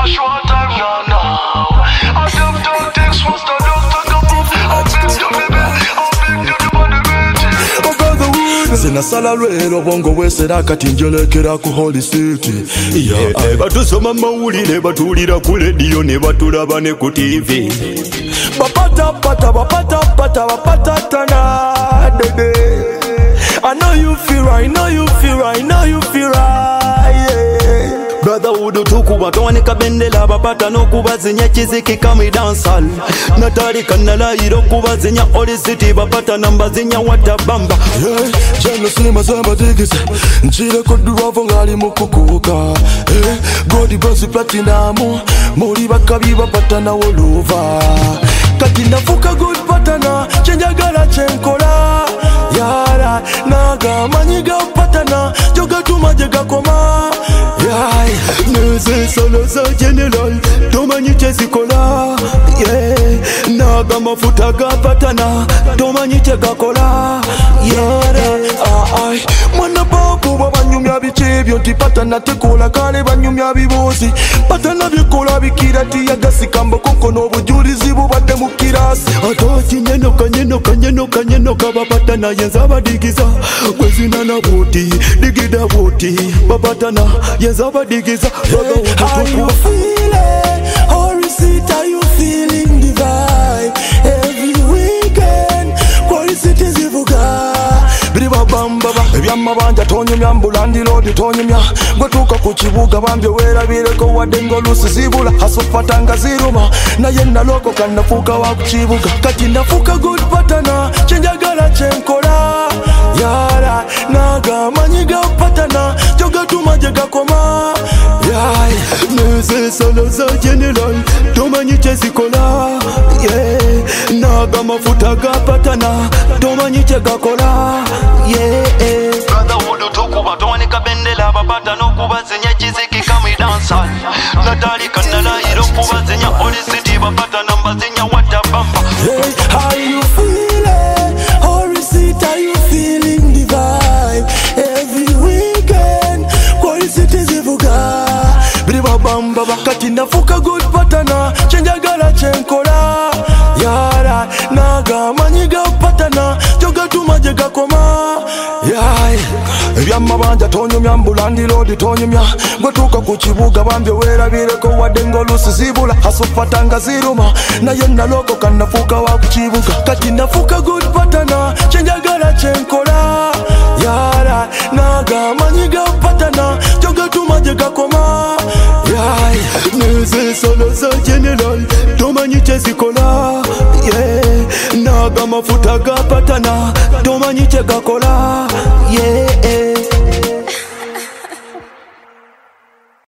A short time now. I don't take what's the doctor come proof. I'll beg you, baby. I'll beg you, the money, baby. Oh, brother Wood. Sina salarwero bongo wesera kati njolekera ku Holy City. Yeah, batusoma mawulire batulira ku radio ne batulaba ne ku TV. Bapata tana, baby. I know you feel right, know you feel right, know you feel right, yeah. Brotherhood tukuba twanika bendela bapata nokuba zinya chiziki kami dancehall. Natali kanala iro kuba zinya Holy City bapata namba zinya watabamba. Yeah, jano sima samba digisa nchile koduwavo ngali mukukuka. Yeah, godi basi platinum muri bakabi bapata na woluva. Kati nafuka good patana chenjagala chenkola. Yara naga manyiga patana joga tumajega koma. Yeah, neze solo za general tomanyi chezikola. Yeah, naga mafuta ga patana tomanyi chegakola. Yeah, ay mwana babu babanyumya bichebyo tipatana tekola kale banyumya bibozi patana bikola bikirati yagasikamba koko n'obujulizi bubadde mu kirasi. Atoti nyeno kabapatana yenza badigiza kwezina na buti digida buti bapatana yenza badigiza. How you feeling? Holy City, are you feeling the vibe? Every weekend Holy City zivuga biriba bamba ebyamabanja tonyumya mbulandi lodi tonyumya gwetuuka ku kibuga bambye weerabireko wadde ng'oluusi zibula hasopatanga ziruma naye naloko kannafuuka wa ku kibuga kati nafuuka good patana kyenjagala kyenkola. Yara naga manyiga patana joga tumaje gakoma. Yai neze solo za general tomanyi chezikola. Yeah, naga mafuta ga patana tomanyi chegakola. Yeah, brotherhood tukuba twanika bendela bapata nokuba zinya chiziki kami dancehall. Natali kanala iro kuba zinya Holy City bapata namba zinya watabamba. Hey, how you feeling? Holy City, are you feeling the vibe? Every weekend Holy City zivuga biriba bamba kati nafuka good patana chenjagala chenkola. Yara naga manyiga patana joga tumaje gakoma. Yai ebyamabanja tonyumya mbulandi lodi tonyumya gwetuuka ku kibuga bambye weerabireko wadde ng'oluusi zibula hasopatanga ziruma naye naloko kannafuuka wa ku kibuga kati nafuuka good patana kyenjagala kyenkola. Yara naga manyiga patana joga tumaje gakoma. Yai neze solo za general tomanyi chezikola. Yeah, naga mafuta ga patana tomanyi chegakola. Yeah.